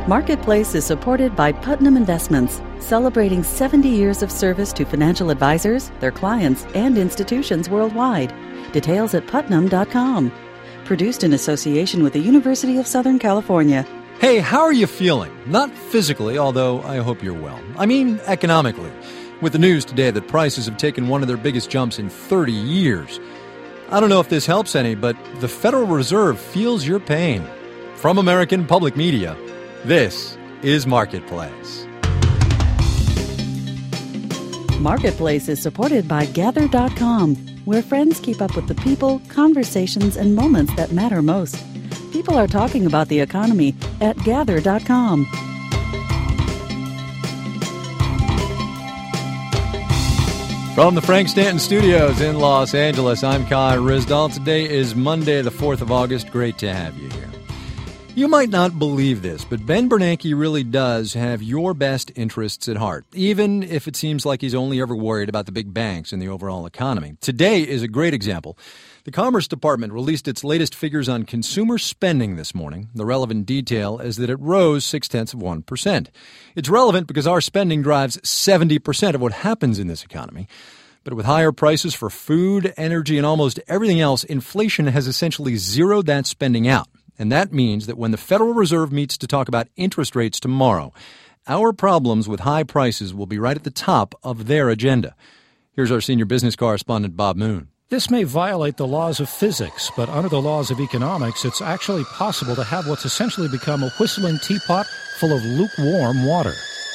Marketplace is supported by Putnam Investments, celebrating 70 years of service to financial advisors, their clients, and institutions worldwide. Details at putnam.com. Produced in association with the University of Southern California. Hey, how are you feeling? Not physically, although I hope you're well. I mean economically. With the news today that prices have taken one of their biggest jumps in 30 years. I don't know if this helps any, but the Federal Reserve feels your pain. From American Public Media, this is Marketplace. Marketplace is supported by Gather.com, where friends keep up with the people, conversations, and moments that matter most. People are talking about the economy at Gather.com. From the Frank Stanton Studios in Los Angeles, I'm Kai Ryssdal. Today is Monday, the 4th of August. Great to have you here. You might not believe this, but Ben Bernanke really does have your best interests at heart, even if it seems like he's only ever worried about the big banks and the overall economy. Today is a great example. The Commerce Department released its latest figures on consumer spending this morning. The relevant detail is that it rose 0.6%. It's relevant because our spending drives 70% of what happens in this economy. But with higher prices for food, energy, and almost everything else, inflation has essentially zeroed that spending out. And that means that when the Federal Reserve meets to talk about interest rates tomorrow, our problems with high prices will be right at the top of their agenda. Here's our senior business correspondent, Bob Moon. This may violate the laws of physics, but under the laws of economics, it's actually possible to have what's essentially become a whistling teapot full of lukewarm water.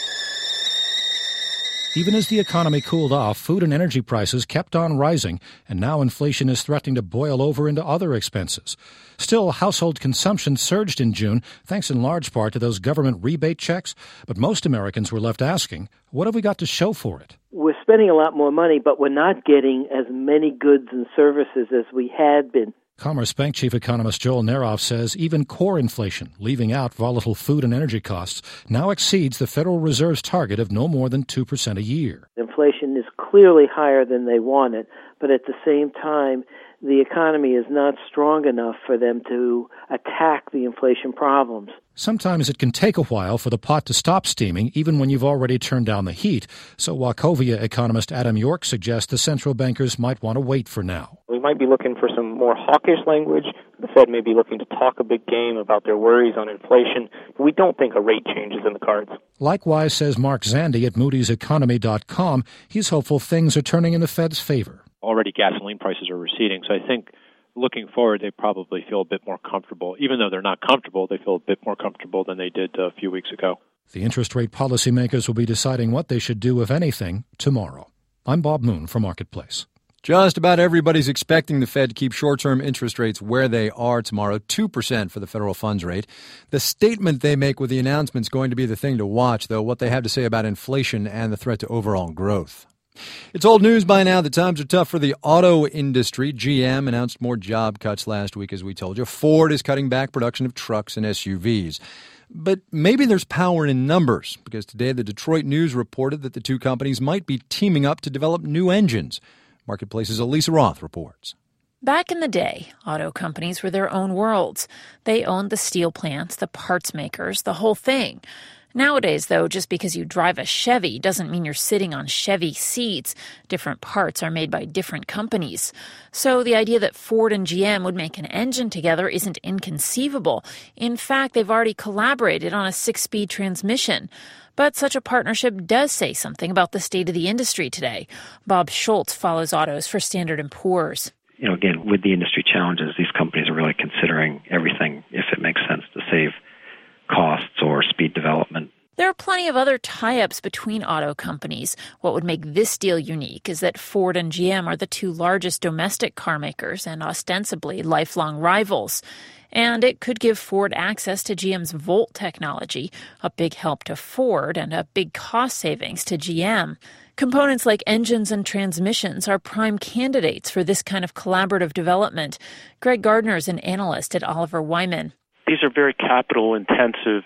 Even as the economy cooled off, food and energy prices kept on rising, and now inflation is threatening to boil over into other expenses. Still, household consumption surged in June, thanks in large part to those government rebate checks, but most Americans were left asking, what have we got to show for it? We're spending a lot more money, but we're not getting as many goods and services as we had been. Commerce Bank Chief Economist Joel Neroff says even core inflation, leaving out volatile food and energy costs, now exceeds the Federal Reserve's target of no more than 2% a year. Inflation is clearly higher than they wanted, but at the same time, the economy is not strong enough for them to attack the inflation problems. Sometimes it can take a while for the pot to stop steaming, even when you've already turned down the heat. So Wachovia economist Adam York suggests the central bankers might want to wait for now. We might be looking for some more hawkish language. The Fed may be looking to talk a big game about their worries on inflation. But we don't think a rate change is in the cards. Likewise, says Mark Zandi at Moody'sEconomy.com, he's hopeful things are turning in the Fed's favor. Already gasoline prices are receding, so I think looking forward, they probably feel a bit more comfortable. Even though they're not comfortable, they feel a bit more comfortable than they did a few weeks ago. The interest rate policymakers will be deciding what they should do, if anything, tomorrow. I'm Bob Moon for Marketplace. Just about everybody's expecting the Fed to keep short-term interest rates where they are tomorrow, 2% for the federal funds rate. The statement they make with the announcement is going to be the thing to watch, though, what they have to say about inflation and the threat to overall growth. It's old news by now that times are tough for the auto industry. GM announced more job cuts last week, as we told you. Ford is cutting back production of trucks and SUVs. But maybe there's power in numbers, because today the Detroit News reported that the two companies might be teaming up to develop new engines. Marketplace's Elisa Roth reports. Back in the day, auto companies were their own worlds. They owned the steel plants, the parts makers, the whole thing. Nowadays, though, just because you drive a Chevy doesn't mean you're sitting on Chevy seats. Different parts are made by different companies. So the idea that Ford and GM would make an engine together isn't inconceivable. In fact, they've already collaborated on a 6-speed transmission. But such a partnership does say something about the state of the industry today. Bob Schultz follows autos for Standard & Poor's. Again, with the industry challenges, these companies are really considering everything, if it makes sense, to save costs or speed development. There are plenty of other tie-ups between auto companies. What would make this deal unique is that Ford and GM are the two largest domestic car makers and ostensibly lifelong rivals. And it could give Ford access to GM's Volt technology, a big help to Ford and a big cost savings to GM. Components like engines and transmissions are prime candidates for this kind of collaborative development. Greg Gardner is an analyst at Oliver Wyman. These are very capital-intensive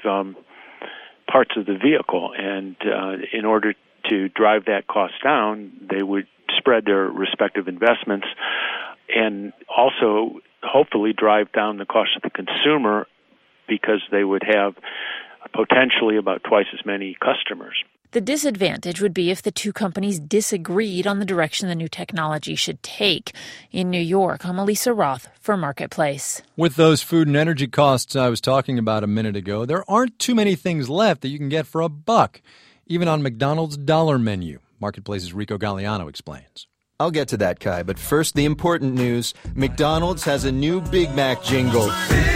parts of the vehicle, and in order to drive that cost down, they would spread their respective investments and also hopefully drive down the cost of the consumer because they would have potentially about twice as many customers. The disadvantage would be if the two companies disagreed on the direction the new technology should take. In New York, I'm Elisa Roth for Marketplace. With those food and energy costs I was talking about a minute ago, there aren't too many things left that you can get for $1, even on McDonald's dollar menu. Marketplace's Rico Galliano explains. I'll get to that, Kai, but first the important news. McDonald's has a new Big Mac jingle.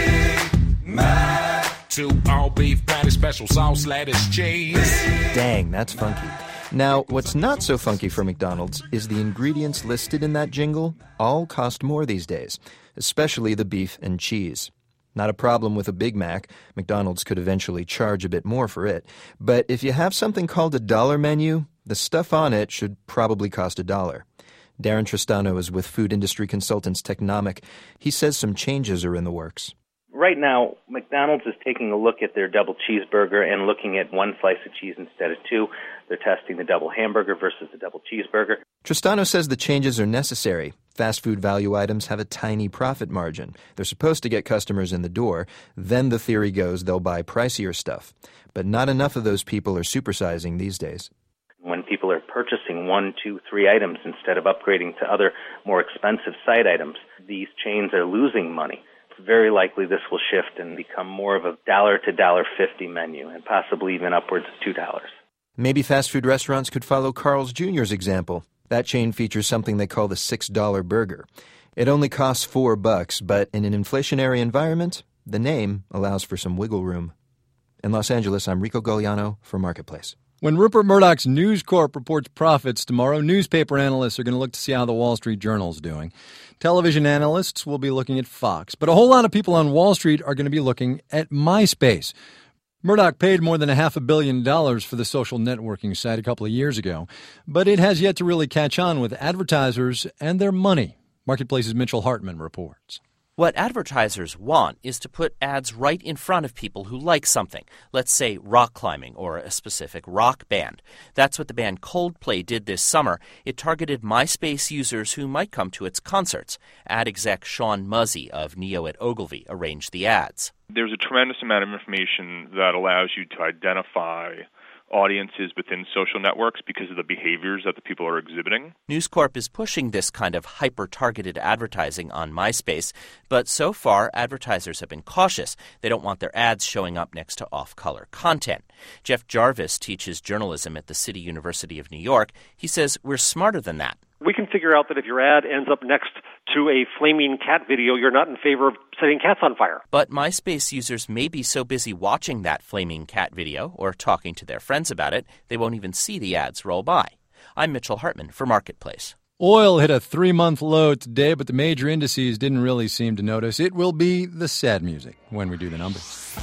Big Mac. 2 all-beef patty, special sauce, lettuce, cheese. Dang, that's funky. Now, what's not so funky for McDonald's is the ingredients listed in that jingle all cost more these days, especially the beef and cheese. Not a problem with a Big Mac. McDonald's could eventually charge a bit more for it. But if you have something called a dollar menu, the stuff on it should probably cost $1. Darren Tristano is with food industry consultants Technomic. He says some changes are in the works. Right now, McDonald's is taking a look at their double cheeseburger and looking at 1 slice of cheese instead of 2. They're testing the double hamburger versus the double cheeseburger. Tristano says the changes are necessary. Fast food value items have a tiny profit margin. They're supposed to get customers in the door. Then the theory goes they'll buy pricier stuff. But not enough of those people are supersizing these days. When people are purchasing 1, 2, 3 items instead of upgrading to other more expensive side items, these chains are losing money. It's very likely this will shift and become more of a $1 to $1.50 menu, and possibly even upwards of $2. Maybe fast food restaurants could follow Carl's Jr.'s example. That chain features something they call the $6 burger. It only costs $4, but in an inflationary environment, the name allows for some wiggle room. In Los Angeles, I'm Rico Galliano for Marketplace. When Rupert Murdoch's News Corp reports profits tomorrow, newspaper analysts are going to look to see how the Wall Street Journal is doing. Television analysts will be looking at Fox. But a whole lot of people on Wall Street are going to be looking at MySpace. Murdoch paid more than $500 million for the social networking site a couple of years ago, but it has yet to really catch on with advertisers and their money. Marketplace's Mitchell Hartman reports. What advertisers want is to put ads right in front of people who like something. Let's say rock climbing or a specific rock band. That's what the band Coldplay did this summer. It targeted MySpace users who might come to its concerts. Ad exec Sean Muzzy of Neo at Ogilvy arranged the ads. There's a tremendous amount of information that allows you to identify audiences within social networks because of the behaviors that the people are exhibiting. News Corp is pushing this kind of hyper-targeted advertising on MySpace, but so far advertisers have been cautious. They don't want their ads showing up next to off-color content. Jeff Jarvis teaches journalism at the City University of New York. He says we're smarter than that. We can figure out that if your ad ends up next to a flaming cat video, you're not in favor of setting cats on fire. But MySpace users may be so busy watching that flaming cat video or talking to their friends about it, they won't even see the ads roll by. I'm Mitchell Hartman for Marketplace. Oil hit a 3-month low today, but the major indices didn't really seem to notice. It will be the sad music when we do the numbers.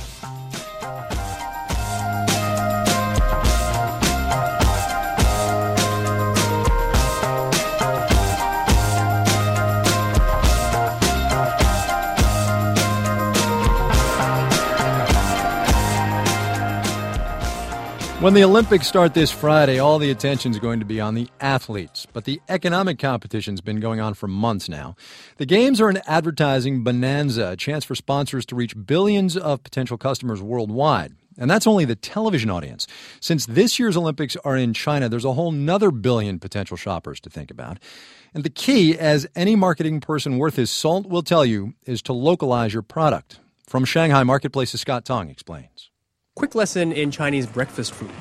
When the Olympics start this Friday, all the attention is going to be on the athletes. But the economic competition's been going on for months now. The games are an advertising bonanza, a chance for sponsors to reach billions of potential customers worldwide. And that's only the television audience. Since this year's Olympics are in China, there's a whole nother billion potential shoppers to think about. And the key, as any marketing person worth his salt will tell you, is to localize your product. From Shanghai, Marketplace's Scott Tong explains. Quick lesson in Chinese breakfast food.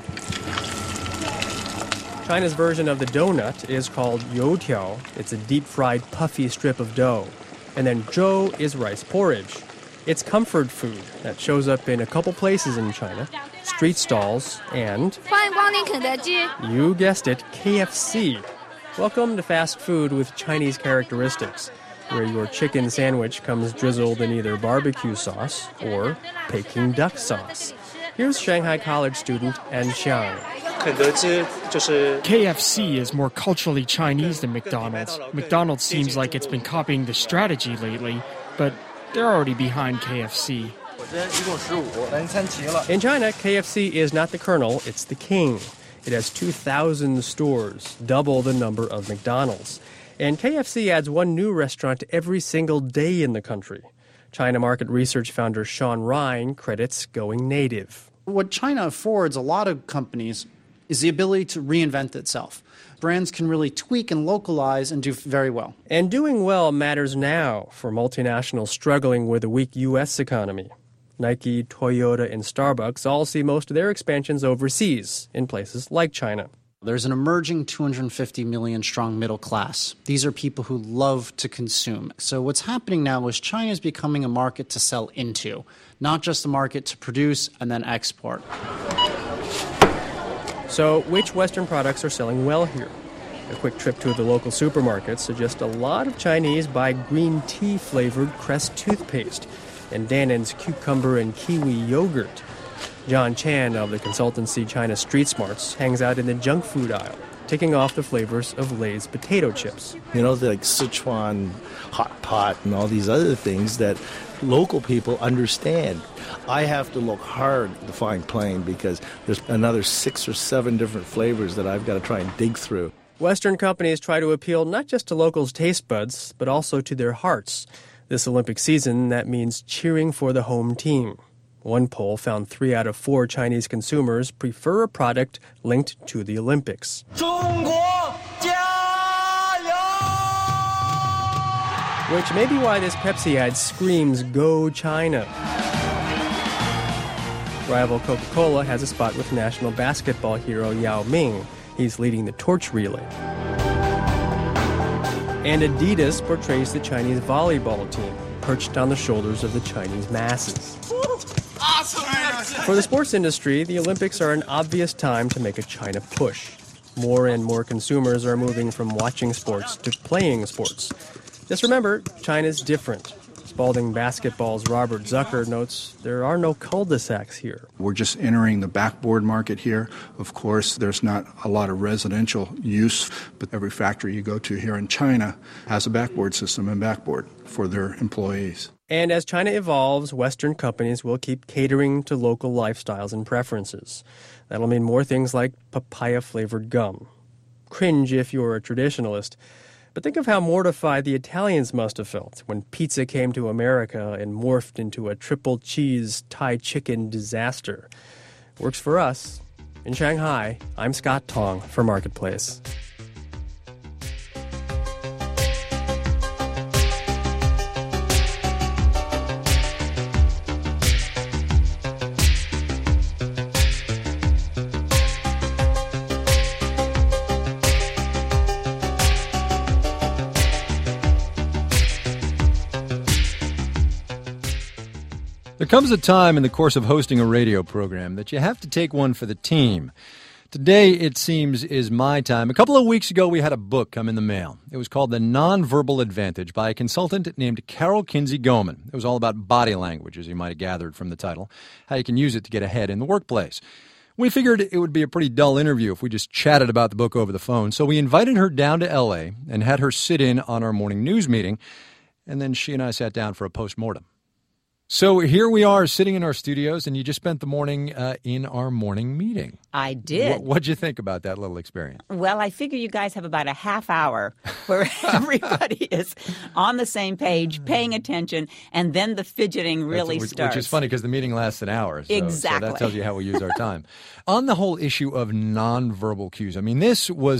China's version of the donut is called youtiao. It's a deep-fried, puffy strip of dough. And then zhou is rice porridge. It's comfort food that shows up in a couple places in China, street stalls, and, you guessed it, KFC. Welcome to fast food with Chinese characteristics, where your chicken sandwich comes drizzled in either barbecue sauce or Peking duck sauce. Here's Shanghai college student An Xiang. KFC is more culturally Chinese than McDonald's. McDonald's seems like it's been copying the strategy lately, but they're already behind KFC. In China, KFC is not the Colonel, it's the King. It has 2,000 stores, double the number of McDonald's. And KFC adds one new restaurant every single day in the country. China market research founder Sean Ryan credits going native. What China affords a lot of companies is the ability to reinvent itself. Brands can really tweak and localize and do very well. And doing well matters now for multinationals struggling with a weak U.S. economy. Nike, Toyota, and Starbucks all see most of their expansions overseas, in places like China. There's an emerging 250 million strong middle class. These are people who love to consume. So what's happening now is China is becoming a market to sell into, not just a market to produce and then export. So which Western products are selling well here? A quick trip to the local supermarket suggests a lot of Chinese buy green tea-flavored Crest toothpaste and Dannon's cucumber and kiwi yogurt. John Chan of the consultancy China Street Smarts hangs out in the junk food aisle, taking off the flavors of Lay's potato chips. You know, like Sichuan hot pot and all these other things that local people understand. I have to look hard to find plain because there's another 6 or 7 different flavors that I've got to try and dig through. Western companies try to appeal not just to locals' taste buds, but also to their hearts. This Olympic season, that means cheering for the home team. One poll found 3 out of 4 Chinese consumers prefer a product linked to the Olympics. Which may be why this Pepsi ad screams, "Go China." Rival Coca-Cola has a spot with national basketball hero Yao Ming. He's leading the torch relay. And Adidas portrays the Chinese volleyball team, perched on the shoulders of the Chinese masses. For the sports industry, the Olympics are an obvious time to make a China push. More and more consumers are moving from watching sports to playing sports. Just remember, China's different. Spalding Basketball's Robert Zucker notes there are no cul-de-sacs here. We're just entering the backboard market here. Of course, there's not a lot of residential use, but every factory you go to here in China has a backboard system and backboard for their employees. And as China evolves, Western companies will keep catering to local lifestyles and preferences. That'll mean more things like papaya-flavored gum. Cringe if you're a traditionalist. But think of how mortified the Italians must have felt when pizza came to America and morphed into a triple cheese Thai chicken disaster. Works for us. In Shanghai, I'm Scott Tong for Marketplace. There comes a time in the course of hosting a radio program that you have to take one for the team. Today, it seems, is my time. A couple of weeks ago, we had a book come in the mail. It was called The Nonverbal Advantage by a consultant named Carol Kinsey Goman. It was all about body language, as you might have gathered from the title, how you can use it to get ahead in the workplace. We figured it would be a pretty dull interview if we just chatted about the book over the phone, so we invited her down to L.A. and had her sit in on our morning news meeting, and then she and I sat down for a postmortem. So here we are sitting in our studios, and you just spent the morning in our morning meeting. I did. What'd you think about that little experience? Well, I figure you guys have about a half hour where everybody is on the same page, paying attention, and then the fidgeting really starts. Which is funny because the meeting lasts an hour. Exactly. So that tells you how we use our time. On the whole issue of nonverbal cues, I mean,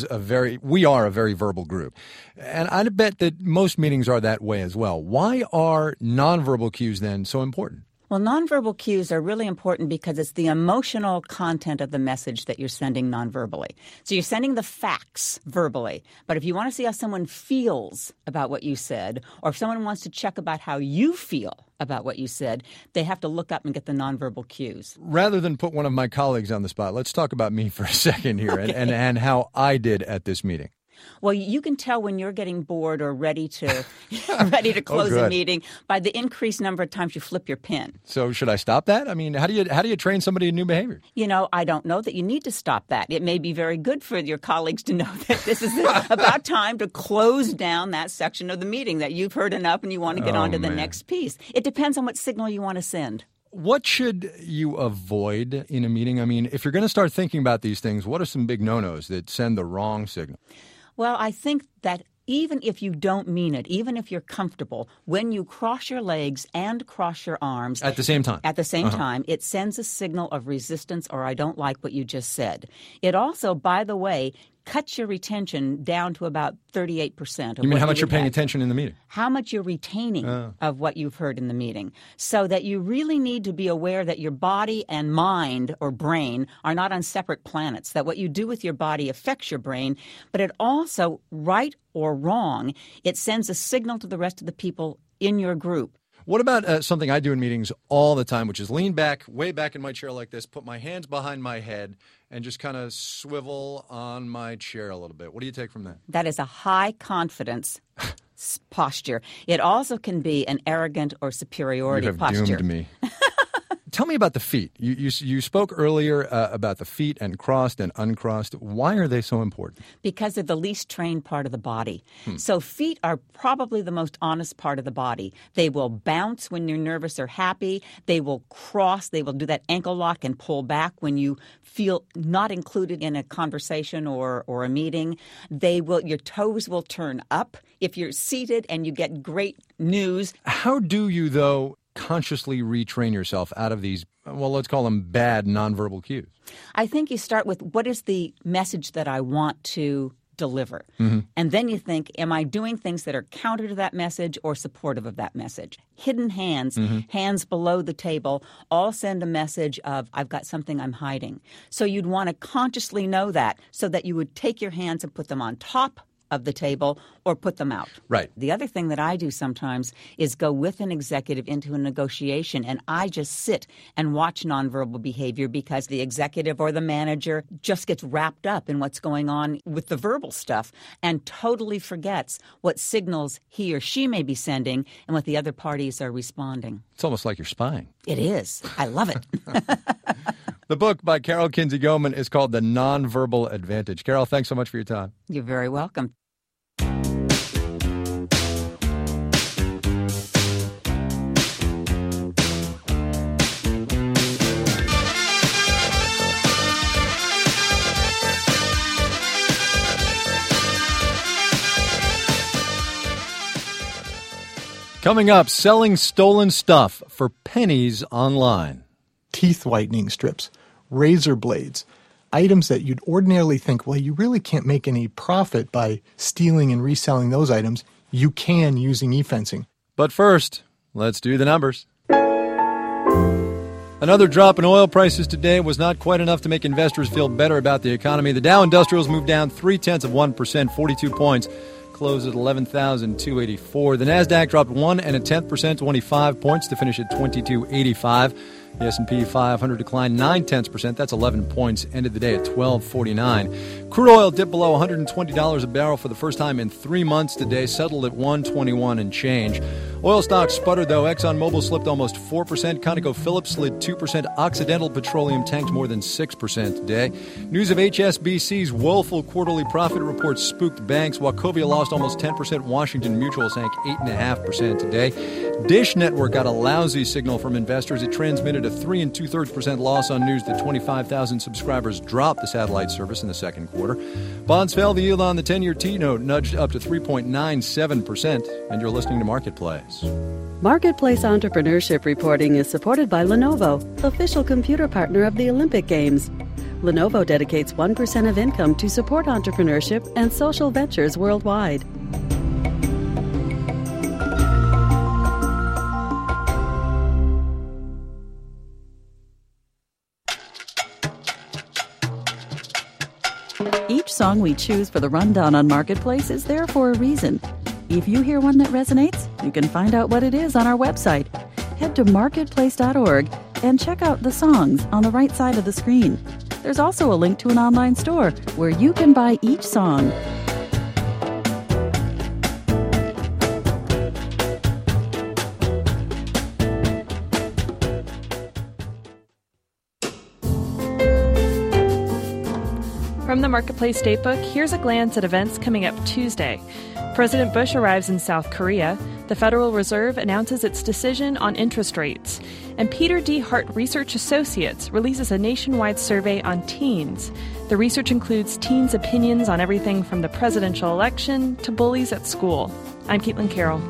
we are a very verbal group. And I'd bet that most meetings are that way as well. Why are nonverbal cues then so important? Well, nonverbal cues are really important because it's the emotional content of the message that you're sending nonverbally. So you're sending the facts verbally, but if you want to see how someone feels about what you said, or if someone wants to check about how you feel about what you said, they have to look up and get the nonverbal cues. Rather than put one of my colleagues on the spot, let's talk about me for a second here. Okay. and how I did at this meeting. Well, you can tell when you're getting bored or ready to close a meeting by the increased number of times you flip your pen. So should I stop that? I mean, how do you train somebody in new behavior? You know, I don't know that you need to stop that. It may be very good for your colleagues to know that this is about time to close down that section of the meeting, that you've heard enough and you want to get on to the next piece. It depends on what signal you want to send. What should you avoid in a meeting? I mean, if you're going to start thinking about these things, what are some big no-nos that send the wrong signal? Well, I think that even if you don't mean it, even if you're comfortable, when you cross your legs and cross your arms at the same time, time, it sends a signal of resistance or I don't like what you just said. It also, by the way, cuts your retention down to about 38%. You mean how much you're paying attention in the meeting? How much you're retaining of what you've heard in the meeting. So that you really need to be aware that your body and mind or brain are not on separate planets, that what you do with your body affects your brain, but it also, right or wrong, it sends a signal to the rest of the people in your group. What about something I do in meetings all the time, which is lean back, way back in my chair like this, put my hands behind my head, and just kind of swivel on my chair a little bit. What do you take from that? That is a high confidence posture. It also can be an arrogant or superiority posture. You have doomed me. Tell me about the feet. You spoke earlier about the feet and crossed and uncrossed. Why are they so important? Because they're the least trained part of the body. So feet are probably the most honest part of the body. They will bounce when you're nervous or happy. They will cross. They will do that ankle lock and pull back when you feel not included in a conversation or a meeting. Your toes will turn up if you're seated and you get great news. How do you, though, consciously retrain yourself out of these, well, let's call them bad nonverbal cues? I think you start with what is the message that I want to deliver? And then you think, am I doing things that are counter to that message or supportive of that message? Hidden hands, hands below the table, all send a message of, I've got something I'm hiding. So you'd want to consciously know that so that you would take your hands and put them on top of the table or put them out. Right. The other thing that I do sometimes is go with an executive into a negotiation, and I just sit and watch nonverbal behavior because the executive or the manager just gets wrapped up in what's going on with the verbal stuff and totally forgets what signals he or she may be sending and what the other parties are responding. It's almost like you're spying. It is. I love it. The book by Carol Kinsey Goldman is called The Nonverbal Advantage. Carol, thanks so much for your time. You're very welcome. Coming up, selling stolen stuff for pennies online. Teeth whitening strips, razor blades, items that you'd ordinarily think, well, you really can't make any profit by stealing and reselling those items. You can using e-fencing. But first, let's do the numbers. Another drop in oil prices today was not quite enough to make investors feel better about the economy. The Dow Industrials moved down 0.3%, 42 points. Closed at 11,284. The Nasdaq dropped 0.1%, 25 points to finish at 2285. The S&P 500 declined 0.9%. That's 11 points. Ended the day at 1249. Crude oil dipped below $120 a barrel for the first time in 3 months today. Settled at 121 and change. Oil stocks sputtered, though. ExxonMobil slipped almost 4%. ConocoPhillips slid 2%. Occidental Petroleum tanked more than 6% today. News of HSBC's woeful quarterly profit report spooked banks. Wachovia lost almost 10%. Washington Mutual sank 8.5% today. Dish Network got a lousy signal from investors. It transmitted a 3 2/3% loss on news that 25,000 subscribers dropped the satellite service in the second quarter. Bonds fell. The yield on the 10-year T-note nudged up to 3.97%. And you're listening to Marketplace. Marketplace Entrepreneurship Reporting is supported by Lenovo, official computer partner of the Olympic Games. Lenovo dedicates 1% of income to support entrepreneurship and social ventures worldwide. Each song we choose for the rundown on Marketplace is there for a reason. If you hear one that resonates, you can find out what it is on our website. Head to marketplace.org and check out the songs on the right side of the screen. There's also a link to an online store where you can buy each song. From the Marketplace Datebook, here's a glance at events coming up Tuesday. President Bush arrives in South Korea. The Federal Reserve announces its decision on interest rates. And Peter D. Hart Research Associates releases a nationwide survey on teens. The research includes teens' opinions on everything from the presidential election to bullies at school. I'm Caitlin Carroll.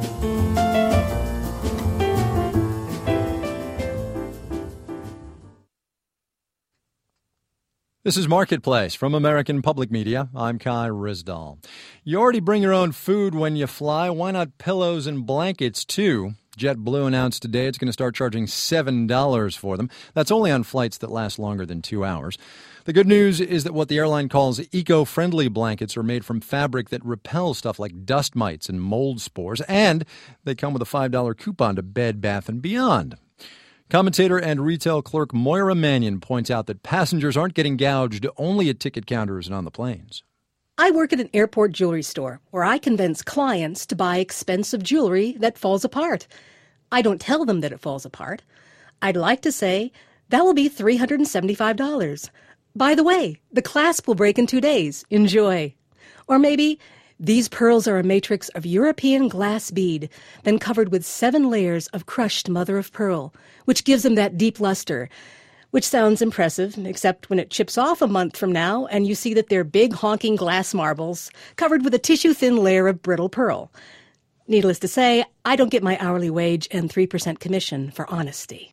This is Marketplace from American Public Media. I'm Kai Ryssdal. You already bring your own food when you fly. Why not pillows and blankets, too? JetBlue announced today it's going to start charging $7 for them. That's only on flights that last longer than 2 hours. The good news is that what the airline calls eco-friendly blankets are made from fabric that repels stuff like dust mites and mold spores, and they come with a $5 coupon to Bed Bath & Beyond. Commentator and retail clerk Moira Mannion points out that passengers aren't getting gouged only at ticket counters and on the planes. I work at an airport jewelry store where I convince clients to buy expensive jewelry that falls apart. I don't tell them that it falls apart. I'd like to say, that will be $375. By the way, the clasp will break in 2 days. Enjoy. Or maybe, these pearls are a matrix of European glass bead, then covered with 7 layers of crushed mother-of-pearl, which gives them that deep luster, which sounds impressive, except when it chips off a month from now and you see that they're big honking glass marbles covered with a tissue-thin layer of brittle pearl. Needless to say, I don't get my hourly wage and 3% commission for honesty.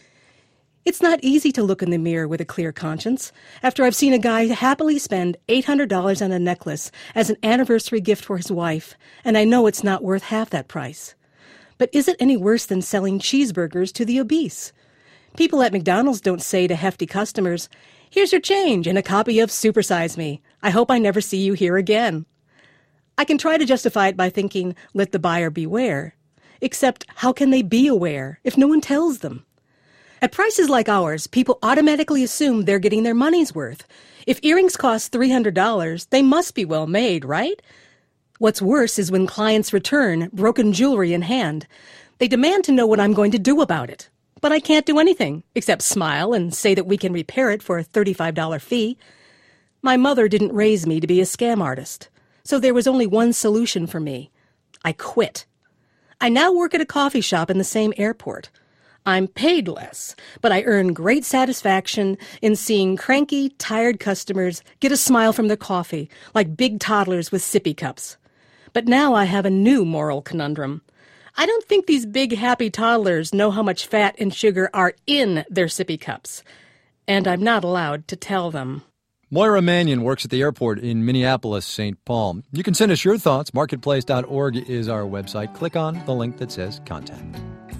It's not easy to look in the mirror with a clear conscience after I've seen a guy happily spend $800 on a necklace as an anniversary gift for his wife, and I know it's not worth half that price. But is it any worse than selling cheeseburgers to the obese? People at McDonald's don't say to hefty customers, "Here's your change and a copy of Super Size Me. I hope I never see you here again." I can try to justify it by thinking, let the buyer beware. Except, how can they be aware if no one tells them? At prices like ours, people automatically assume they're getting their money's worth. If earrings cost $300, they must be well made, right? What's worse is when clients return, broken jewelry in hand. They demand to know what I'm going to do about it. But I can't do anything, except smile and say that we can repair it for a $35 fee. My mother didn't raise me to be a scam artist, so there was only one solution for me. I quit. I now work at a coffee shop in the same airport. I'm paid less, but I earn great satisfaction in seeing cranky, tired customers get a smile from their coffee, like big toddlers with sippy cups. But now I have a new moral conundrum. I don't think these big, happy toddlers know how much fat and sugar are in their sippy cups, and I'm not allowed to tell them. Moira Mannion works at the airport in Minneapolis, St. Paul. You can send us your thoughts. Marketplace.org is our website. Click on the link that says Contact.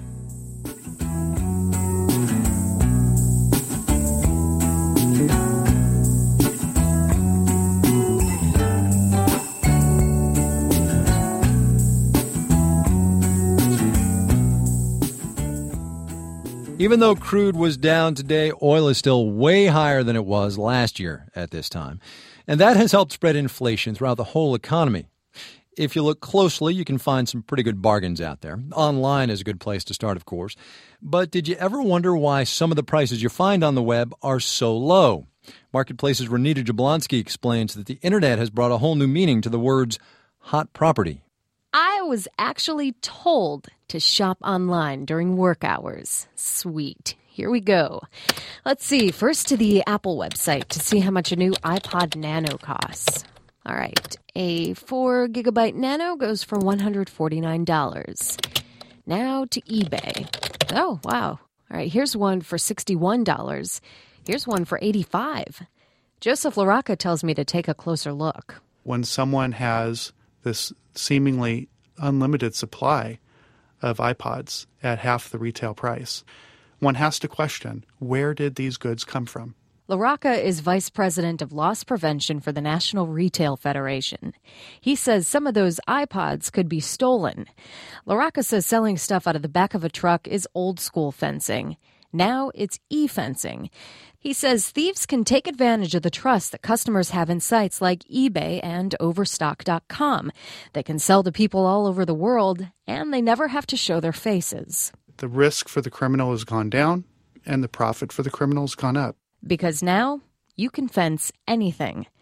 Even though crude was down today, oil is still way higher than it was last year at this time. And that has helped spread inflation throughout the whole economy. If you look closely, you can find some pretty good bargains out there. Online is a good place to start, of course. But did you ever wonder why some of the prices you find on the web are so low? Marketplace's Renita Jablonski explains that the internet has brought a whole new meaning to the words hot property. I was actually told to shop online during work hours. Sweet. Here we go. Let's see. First to the Apple website to see how much a new iPod Nano costs. All right. A 4GB Nano goes for $149. Now to eBay. Oh, wow. All right. Here's one for $61. Here's one for $85. Joseph LaRocca tells me to take a closer look. When someone has this seemingly unlimited supply of iPods at half the retail price, one has to question, where did these goods come from? LaRocca is vice president of loss prevention for the National Retail Federation. He says some of those iPods could be stolen. LaRocca says selling stuff out of the back of a truck is old school fencing. Now it's e-fencing. He says thieves can take advantage of the trust that customers have in sites like eBay and Overstock.com. They can sell to people all over the world, and they never have to show their faces. The risk for the criminal has gone down, and the profit for the criminal has gone up. Because now you can fence anything.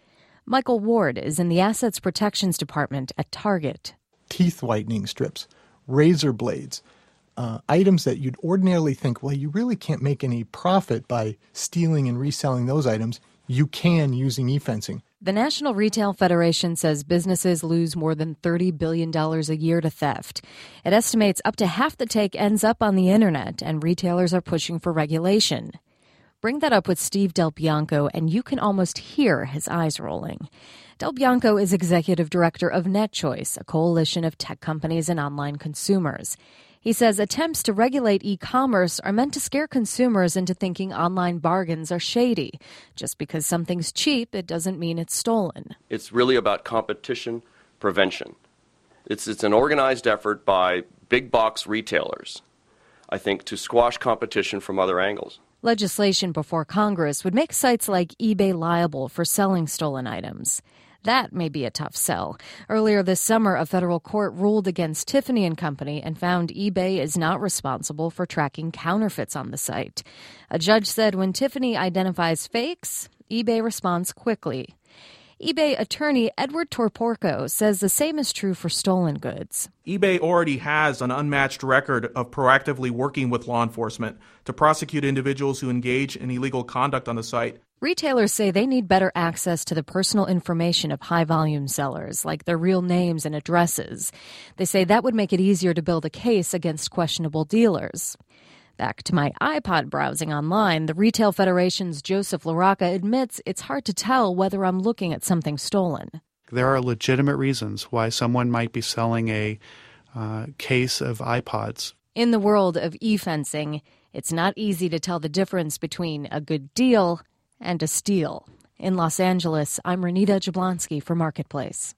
Michael Ward is in the Assets Protections Department at Target. Teeth whitening strips, razor blades, items that you'd ordinarily think, well, you really can't make any profit by stealing and reselling those items. You can using e-fencing. The National Retail Federation says businesses lose more than $30 billion a year to theft. It estimates up to half the take ends up on the internet, and retailers are pushing for regulation. Bring that up with Steve Del Bianco, and you can almost hear his eyes rolling. Del Bianco is executive director of NetChoice, a coalition of tech companies and online consumers. He says attempts to regulate e-commerce are meant to scare consumers into thinking online bargains are shady. Just because something's cheap, it doesn't mean it's stolen. It's really about competition prevention. It's an organized effort by big box retailers, I think, to squash competition from other angles. Legislation before Congress would make sites like eBay liable for selling stolen items. That may be a tough sell. Earlier this summer, a federal court ruled against Tiffany & Company and found eBay is not responsible for tracking counterfeits on the site. A judge said when Tiffany identifies fakes, eBay responds quickly. eBay attorney Edward Torporco says the same is true for stolen goods. eBay already has an unmatched record of proactively working with law enforcement to prosecute individuals who engage in illegal conduct on the site. Retailers say they need better access to the personal information of high-volume sellers, like their real names and addresses. They say that would make it easier to build a case against questionable dealers. Back to my iPod browsing online, the Retail Federation's Joseph LaRocca admits it's hard to tell whether I'm looking at something stolen. There are legitimate reasons why someone might be selling a case of iPods. In the world of e-fencing, it's not easy to tell the difference between a good deal and a steal. In Los Angeles, I'm Renita Jablonski for Marketplace.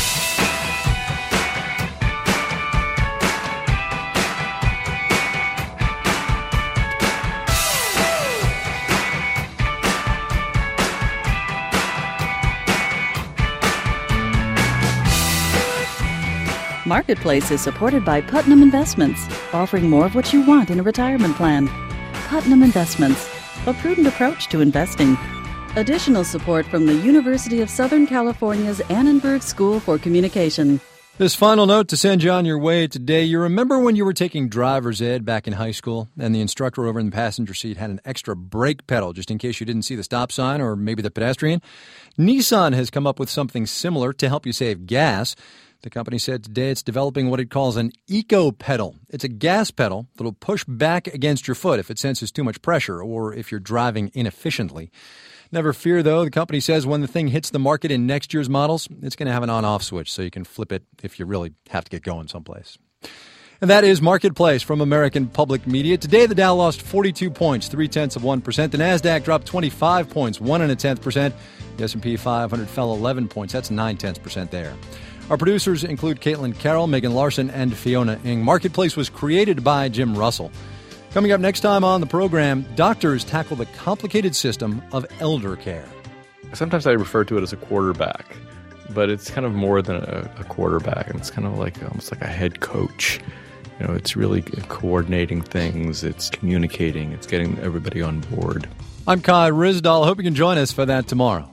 Marketplace is supported by Putnam Investments, offering more of what you want in a retirement plan. Putnam Investments, a prudent approach to investing. Additional support from the University of Southern California's Annenberg School for Communication. This final note to send you on your way today. You remember when you were taking driver's ed back in high school and the instructor over in the passenger seat had an extra brake pedal just in case you didn't see the stop sign or maybe the pedestrian? Nissan has come up with something similar to help you save gas. The company said today it's developing what it calls an eco pedal. It's a gas pedal that will push back against your foot if it senses too much pressure or if you're driving inefficiently. Never fear, though. The company says when the thing hits the market in next year's models, it's going to have an on-off switch so you can flip it if you really have to get going someplace. And that is Marketplace from American Public Media. Today, the Dow lost 42 points, 0.3%. The NASDAQ dropped 25 points, 1.1%. The S&P 500 fell 11 points. That's 0.9% there. Our producers include Caitlin Carroll, Megan Larson, and Fiona Ng. Marketplace was created by Jim Russell. Coming up next time on the program, doctors tackle the complicated system of elder care. Sometimes I refer to it as a quarterback, but it's kind of more than a quarterback. And it's kind of like almost like a head coach. You know, it's really coordinating things. It's communicating. It's getting everybody on board. I'm Kai Ryssdal. Hope you can join us for that tomorrow.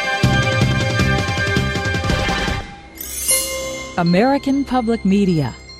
American Public Media